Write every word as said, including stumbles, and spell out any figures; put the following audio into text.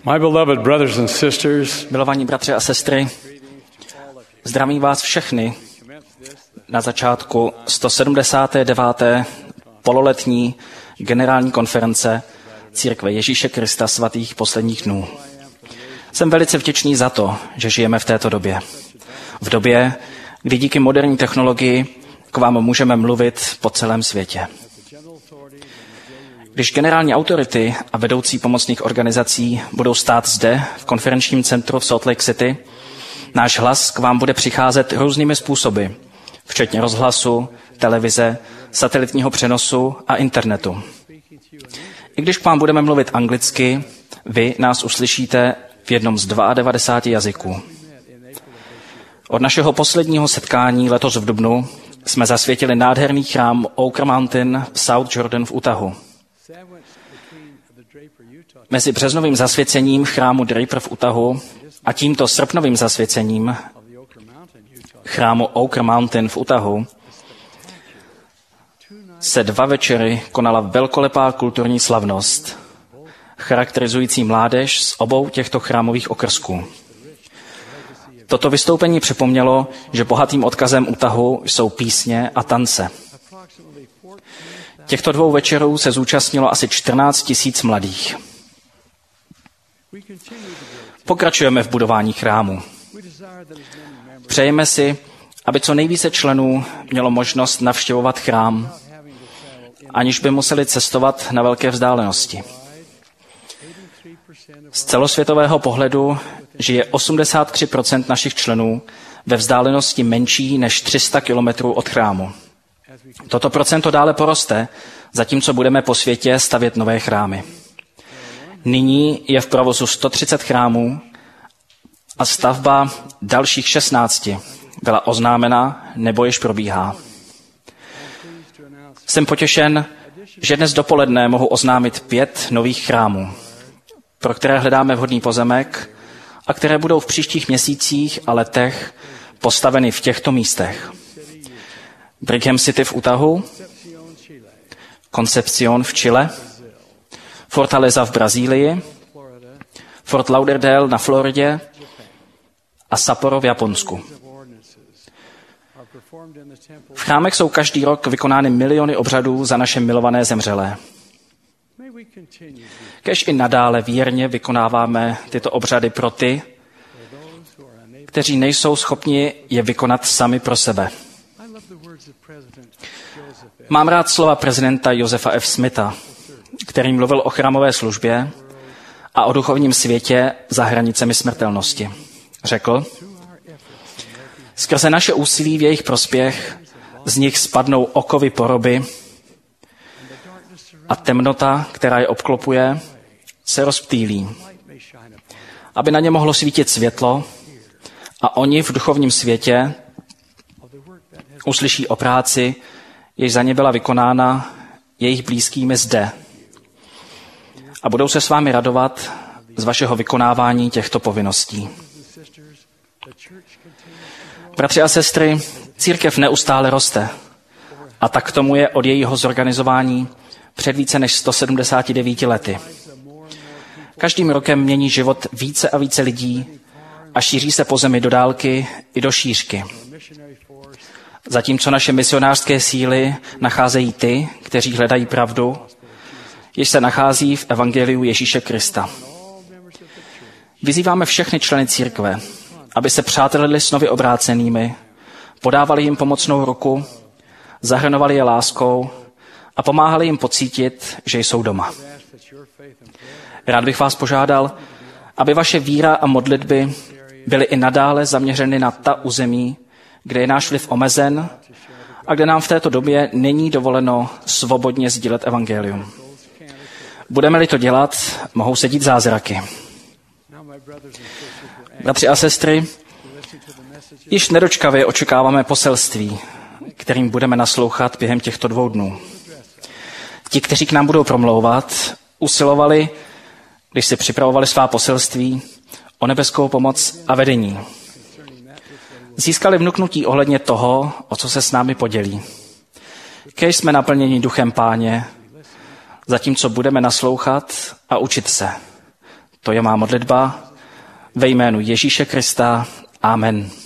My beloved brothers and sisters, Milovaní bratři a sestry, zdravím vás všechny na začátku sto sedmdesáté deváté pololetní generální konference Církve Ježíše Krista svatých posledních dnů. Jsem velice vděčný za to, že žijeme v této době. V době, kdy díky moderní technologii k vám můžeme mluvit po celém světě. Když generální autority a vedoucí pomocných organizací budou stát zde v konferenčním centru v Salt Lake City, náš hlas k vám bude přicházet různými způsoby, včetně rozhlasu, televize, satelitního přenosu a internetu. I když k vám budeme mluvit anglicky, vy nás uslyšíte v jednom z devadesát dva jazyků. Od našeho posledního setkání letos v dubnu jsme zasvětili nádherný chrám Oak Mountain v South Jordan v Utahu. Mezi březnovým zasvěcením chrámu Draper v Utahu a tímto srpnovým zasvěcením chrámu Oak Mountain v Utahu se dva večery konala velkolepá kulturní slavnost, charakterizující mládež z obou těchto chrámových okrsků. Toto vystoupení připomnělo, že bohatým odkazem Utahu jsou písně a tance. Těchto dvou večerů se zúčastnilo asi čtrnáct tisíc mladých. Pokračujeme v budování chrámu. Přejeme si, aby co nejvíce členů mělo možnost navštěvovat chrám, aniž by museli cestovat na velké vzdálenosti. Z celosvětového pohledu žije osmdesát tři procent našich členů ve vzdálenosti menší než tři sta kilometrů od chrámu. Toto procento dále poroste, zatímco budeme po světě stavět nové chrámy. Nyní je v provozu sto třicet chrámů a stavba dalších šestnácti byla oznámena nebo již probíhá. Jsem potěšen, že dnes dopoledne mohu oznámit pět nových chrámů, pro které hledáme vhodný pozemek a které budou v příštích měsících a letech postaveny v těchto místech. Brigham City v Utahu, Concepción v Chile, Fortaleza v Brazílii, Fort Lauderdale na Floridě a Sapporo v Japonsku. V chrámech jsou každý rok vykonány miliony obřadů za naše milované zemřelé. Kéž i nadále věrně vykonáváme tyto obřady pro ty, kteří nejsou schopni je vykonat sami pro sebe. Mám rád slova prezidenta Josefa F. Smitha, který mluvil o chrámové službě a o duchovním světě za hranicemi smrtelnosti. Řekl, skrze naše úsilí v jejich prospěch z nich spadnou okovy poroby a temnota, která je obklopuje, se rozptýlí, aby na ně mohlo svítit světlo a oni v duchovním světě uslyší o práci, jež za ně byla vykonána jejich blízkými zde. A budou se s vámi radovat z vašeho vykonávání těchto povinností. Bratři a sestry, církev neustále roste. A tak tomu je od jejího zorganizování před více než sto sedmdesáti devíti lety. Každým rokem mění život více a více lidí a šíří se po zemi do dálky i do šířky. Zatímco naše misionářské síly nacházejí ty, kteří hledají pravdu, jež se nachází v evangeliu Ježíše Krista. Vyzýváme všechny členy církve, aby se přátelili s nově obrácenými, podávali jim pomocnou ruku, zahrnovali je láskou a pomáhali jim pocítit, že jsou doma. Rád bych vás požádal, aby vaše víra a modlitby byly i nadále zaměřeny na ta území, kde je náš vliv omezen a kde nám v této době není dovoleno svobodně sdílet evangelium. Budeme-li to dělat, mohou se dít zázraky. Bratři a sestry, již nedočkavě očekáváme poselství, kterým budeme naslouchat během těchto dvou dnů. Ti, kteří k nám budou promlouvat, usilovali, když si připravovali svá poselství, o nebeskou pomoc a vedení. Získali vnuknutí ohledně toho, o co se s námi podělí. Kéž jsme naplněni duchem Páně, zatímco budeme naslouchat a učit se. To je má modlitba ve jménu Ježíše Krista. Amen.